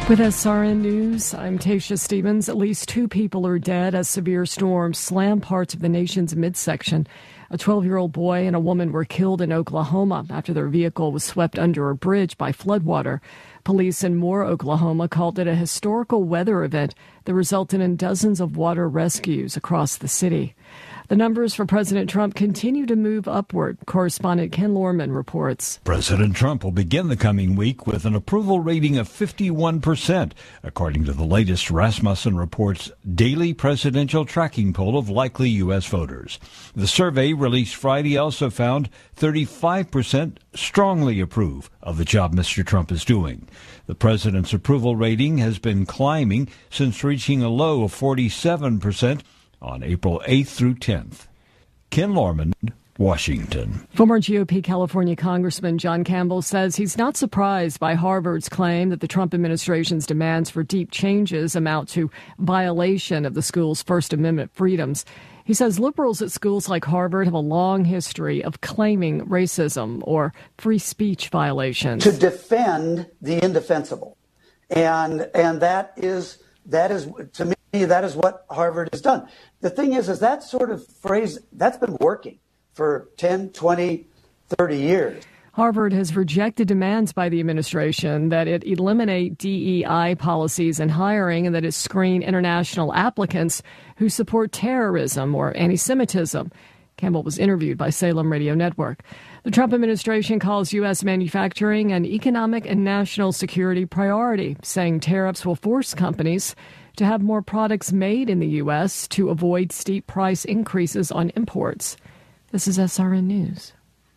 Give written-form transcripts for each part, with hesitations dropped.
With SRN News, I'm Tasha Stevens. At least 2 people are dead as severe storms slam parts of the nation's midsection. A 12-year-old boy and a woman were killed in Oklahoma after their vehicle was swept under a bridge by floodwater. Police in Moore, Oklahoma, called it a historical weather event that resulted in dozens of water rescues across the city. The numbers for President Trump continue to move upward. Correspondent Ken Lorman reports. President Trump will begin the coming week with an approval rating of 51%, according to the latest Rasmussen Reports daily presidential tracking poll of likely U.S. voters. The survey released Friday also found 35% strongly approve of the job Mr. Trump is doing. The president's approval rating has been climbing since reaching a low of 47% on April 8th through 10th. Ken Lorman, Washington. Former GOP California Congressman John Campbell says he's not surprised by Harvard's claim that the Trump administration's demands for deep changes amount to violation of the school's First Amendment freedoms. He says liberals at schools like Harvard have a long history of claiming racism or free speech violations. To defend the indefensible. And that is to me, that is what Harvard has done. The thing is that sort of phrase, that's been working for 10, 20, 30 years. Harvard has rejected demands by the administration that it eliminate DEI policies in hiring and that it screen international applicants who support terrorism or anti-Semitism. Campbell was interviewed by Salem Radio Network. The Trump administration calls U.S. manufacturing an economic and national security priority, saying tariffs will force companies to have more products made in the U.S. to avoid steep price increases on imports. This is SRN News.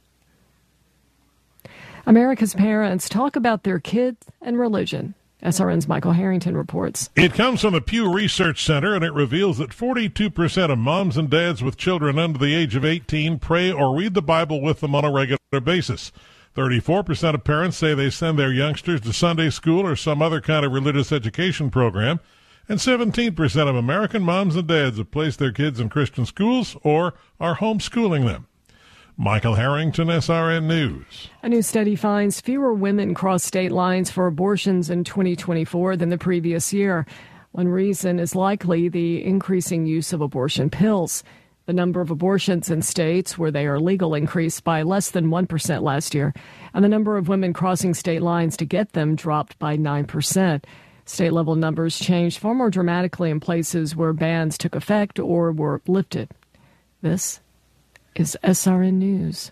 America's parents talk about their kids and religion. SRN's Michael Harrington reports. It comes from the Pew Research Center, and it reveals that 42% of moms and dads with children under the age of 18 pray or read the Bible with them on a regular basis. 34% of parents say they send their youngsters to Sunday school or some other kind of religious education program. And 17% of American moms and dads have placed their kids in Christian schools or are homeschooling them. Michael Harrington, SRN News. A new study finds fewer women cross state lines for abortions in 2024 than the previous year. One reason is likely the increasing use of abortion pills. The number of abortions in states where they are legal increased by less than 1% last year, and the number of women crossing state lines to get them dropped by 9%. State-level numbers changed far more dramatically in places where bans took effect or were lifted. This is SRN News.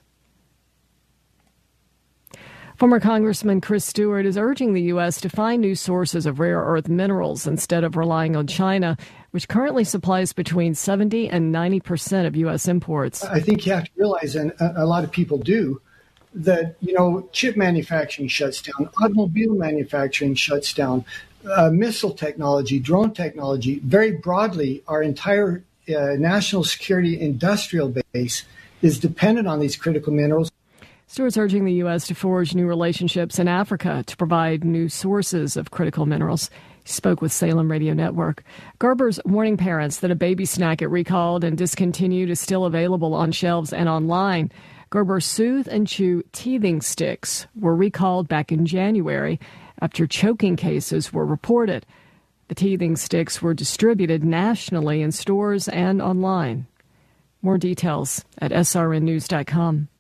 Former Congressman Chris Stewart is urging the U.S. to find new sources of rare earth minerals instead of relying on China, which currently supplies between 70 and 90% of U.S. imports. I think you have to realize, and a lot of people do, that, chip manufacturing shuts down, automobile manufacturing shuts down, missile technology, drone technology, very broadly, our entire national security industrial base is dependent on these critical minerals. Stewart's urging the U.S. to forge new relationships in Africa to provide new sources of critical minerals. He spoke with Salem Radio Network. Gerber's warning parents that a baby snack it recalled and discontinued is still available on shelves and online. Gerber Soothe and Chew teething sticks were recalled back in January after choking cases were reported. The teething sticks were distributed nationally in stores and online. More details at srnnews.com.